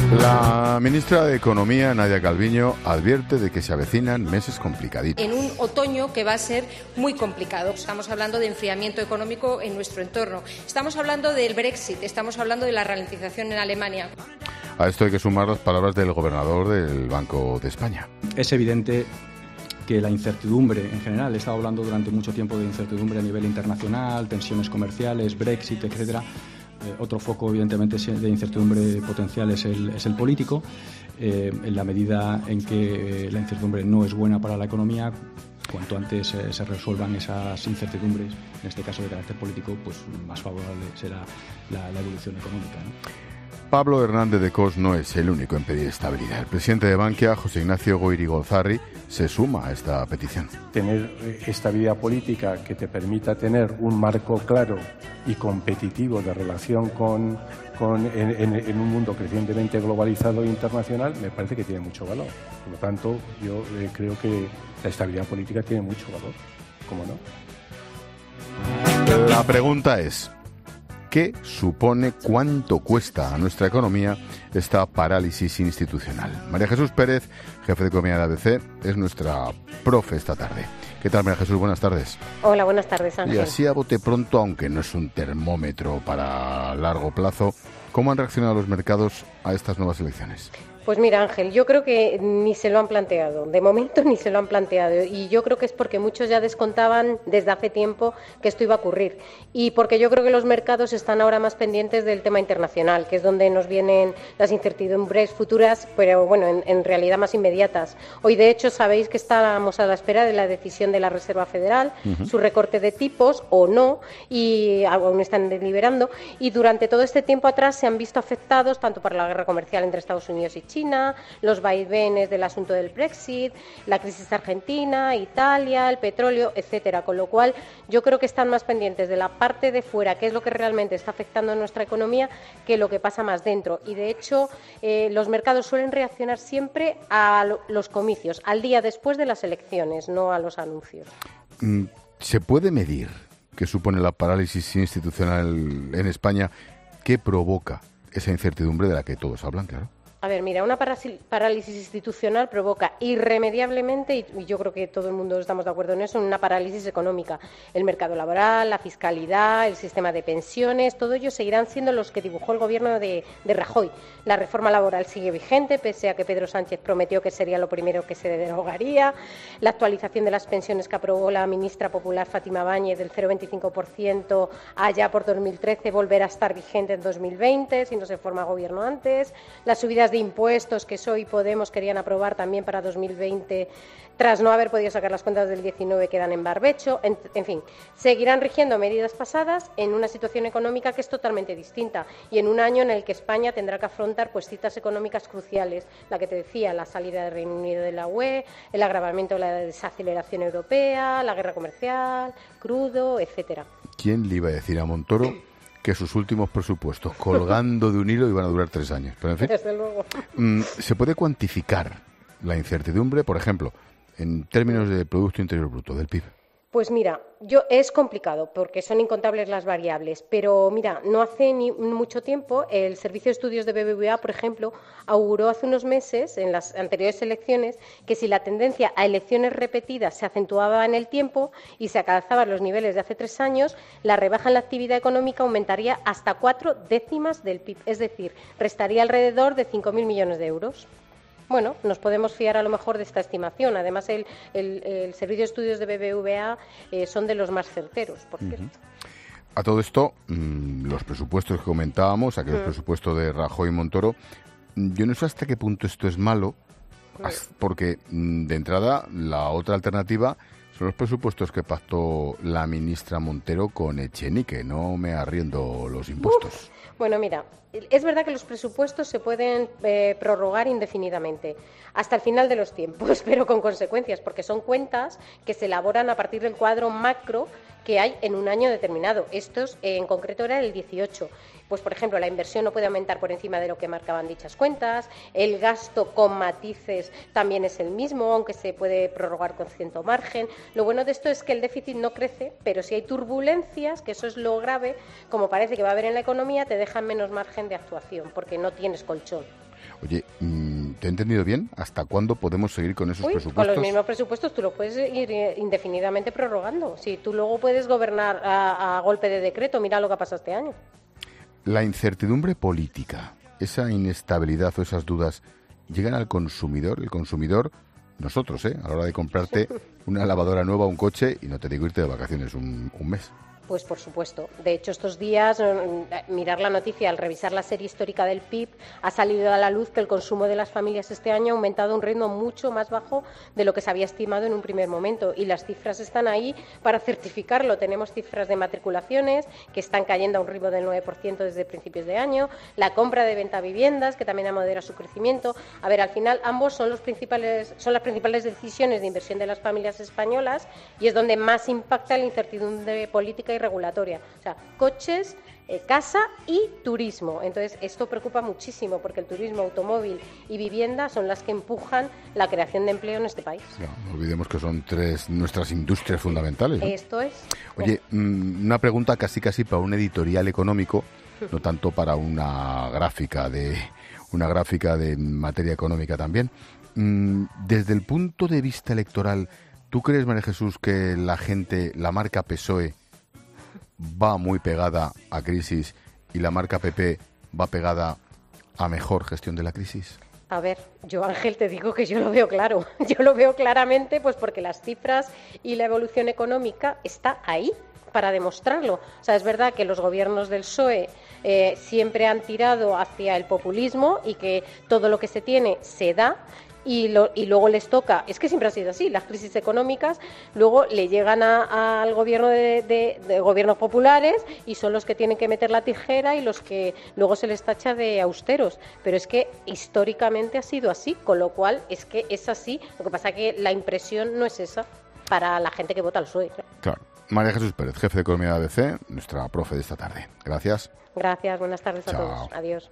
La ministra de Economía, Nadia Calviño, advierte de que se avecinan meses complicaditos. En un otoño que va a ser muy complicado. Estamos hablando de enfriamiento económico en nuestro entorno. Estamos hablando del Brexit, estamos hablando de la ralentización en Alemania. A esto hay que sumar las palabras del gobernador del Banco de España. Es evidente que la incertidumbre en general, he estado hablando durante mucho tiempo de incertidumbre a nivel internacional, tensiones comerciales, Brexit, etcétera. Otro foco, evidentemente, de incertidumbre potencial es el político. En la medida en que la incertidumbre no es buena para la economía, cuanto antes se resuelvan esas incertidumbres, en este caso de carácter político, pues más favorable será la evolución económica, ¿no? Pablo Hernández de Cos no es el único en pedir estabilidad. El presidente de Bankia, José Ignacio Goirigolzarri, se suma a esta petición. Tener estabilidad política que te permita tener un marco claro y competitivo de relación en un mundo crecientemente globalizado e internacional me parece que tiene mucho valor. Por lo tanto, yo creo que la estabilidad política tiene mucho valor. ¿Cómo no? La pregunta es: ¿qué supone, cuánto cuesta a nuestra economía esta parálisis institucional? María Jesús Pérez, jefe de economía de ABC, es nuestra profe esta tarde. ¿Qué tal, María Jesús? Buenas tardes. Hola, buenas tardes, Ángel. Y así a bote pronto, aunque no es un termómetro para largo plazo, ¿cómo han reaccionado los mercados a estas nuevas elecciones? Pues mira, Ángel, yo creo que ni se lo han planteado, de momento ni se lo han planteado, y yo creo que es porque muchos ya descontaban desde hace tiempo que esto iba a ocurrir, y porque yo creo que los mercados están ahora más pendientes del tema internacional, que es donde nos vienen las incertidumbres futuras, pero bueno, en realidad más inmediatas. Hoy, de hecho, sabéis que estábamos a la espera de la decisión de la Reserva Federal, su recorte de tipos o no, y aún están deliberando, y durante todo este tiempo atrás se han visto afectados tanto por la guerra comercial entre Estados Unidos y China, los vaivenes del asunto del Brexit, la crisis argentina, Italia, el petróleo, etcétera. Con lo cual, yo creo que están más pendientes de la parte de fuera, que es lo que realmente está afectando a nuestra economía, que lo que pasa más dentro. Y, de hecho, los mercados suelen reaccionar siempre a los comicios, al día después de las elecciones, no a los anuncios. ¿Se puede medir qué supone la parálisis institucional en España? ¿Qué provoca esa incertidumbre de la que todos hablan, claro? A ver, mira, una parálisis institucional provoca irremediablemente, y yo creo que todo el mundo estamos de acuerdo en eso, una parálisis económica. El mercado laboral, la fiscalidad, el sistema de pensiones, todo ello seguirán siendo los que dibujó el gobierno de Rajoy. La reforma laboral sigue vigente, pese a que Pedro Sánchez prometió que sería lo primero que se derogaría. La actualización de las pensiones que aprobó la ministra popular Fátima Báñez del 0,25% allá por 2013 volverá a estar vigente en 2020, si no se forma gobierno antes. Las subidas de impuestos que PSOE y Podemos querían aprobar también para 2020, tras no haber podido sacar las cuentas del 19, quedan en barbecho. En fin, seguirán rigiendo medidas pasadas en una situación económica que es totalmente distinta y en un año en el que España tendrá que afrontar pues citas económicas cruciales, la que te decía, la salida del Reino Unido de la UE, el agravamiento de la desaceleración europea, la guerra comercial, crudo, etcétera. ¿Quién le iba a decir a Montoro que sus últimos presupuestos, colgando de un hilo, iban a durar 3 años? Pero, en fin, desde luego. ¿Se puede cuantificar la incertidumbre, por ejemplo, en términos de Producto Interior Bruto, del PIB? Pues mira, es complicado porque son incontables las variables, pero mira, no hace ni mucho tiempo el Servicio de Estudios de BBVA, por ejemplo, auguró hace unos meses, en las anteriores elecciones, que si la tendencia a elecciones repetidas se acentuaba en el tiempo y se alcanzaban los niveles de hace 3 años, la rebaja en la actividad económica aumentaría hasta 4 décimas del PIB, es decir, restaría alrededor de 5.000 millones de euros. Bueno, nos podemos fiar a lo mejor de esta estimación. Además, el Servicio de Estudios de BBVA son de los más certeros, por cierto. A todo esto, los presupuestos que comentábamos, aquellos presupuestos de Rajoy y Montoro, yo no sé hasta qué punto esto es malo, porque de entrada la otra alternativa son los presupuestos que pactó la ministra Montero con Echenique, no me arriendo los impuestos. Bueno, mira, es verdad que los presupuestos se pueden prorrogar indefinidamente, hasta el final de los tiempos, pero con consecuencias, porque son cuentas que se elaboran a partir del cuadro macro que hay en un año determinado. Estos, en concreto, era el 18. Pues, por ejemplo, la inversión no puede aumentar por encima de lo que marcaban dichas cuentas, el gasto con matices también es el mismo, aunque se puede prorrogar con cierto margen. Lo bueno de esto es que el déficit no crece, pero si hay turbulencias, que eso es lo grave, como parece que va a haber en la economía, te dejan menos margen de actuación, porque no tienes colchón. Oye, ¿te he entendido bien? ¿Hasta cuándo podemos seguir con esos presupuestos? Con los mismos presupuestos tú lo puedes ir indefinidamente prorrogando. Si tú luego puedes gobernar a golpe de decreto, mira lo que ha pasado este año. La incertidumbre política, esa inestabilidad o esas dudas, ¿llegan al consumidor? El consumidor, nosotros, a la hora de comprarte una lavadora nueva, un coche, y no te digo irte de vacaciones un mes. Pues por supuesto. De hecho, estos días, mirar la noticia, al revisar la serie histórica del PIB, ha salido a la luz que el consumo de las familias este año ha aumentado a un ritmo mucho más bajo de lo que se había estimado en un primer momento. Y las cifras están ahí para certificarlo. Tenemos cifras de matriculaciones que están cayendo a un ritmo del 9% desde principios de año. La compra de venta viviendas, que también ha moderado su crecimiento. A ver, al final, ambos son las principales decisiones de inversión de las familias españolas y es donde más impacta la incertidumbre política y regulatoria, o sea, coches, casa y turismo. Entonces, esto preocupa muchísimo porque el turismo, automóvil y vivienda son las que empujan la creación de empleo en este país. No olvidemos que son tres nuestras industrias fundamentales, ¿no? Esto es. Oye, una pregunta casi para un editorial económico, no tanto para una gráfica de materia económica también. Desde el punto de vista electoral, ¿tú crees, María Jesús, que la marca PSOE va muy pegada a crisis y la marca PP va pegada a mejor gestión de la crisis? A ver, yo, Ángel, te digo que yo lo veo claro. Yo lo veo claramente pues porque las cifras y la evolución económica está ahí para demostrarlo. O sea, es verdad que los gobiernos del PSOE siempre han tirado hacia el populismo y que todo lo que se tiene se da. Y luego les toca, es que siempre ha sido así, las crisis económicas luego le llegan al gobierno de gobiernos populares y son los que tienen que meter la tijera y los que luego se les tacha de austeros, pero es que históricamente ha sido así, con lo cual es que es así, lo que pasa es que la impresión no es esa para la gente que vota al PSOE. Claro. María Jesús Pérez, jefe de Economía de ABC, nuestra profe de esta tarde. Gracias. Gracias, buenas tardes a Chao. todos. Adiós.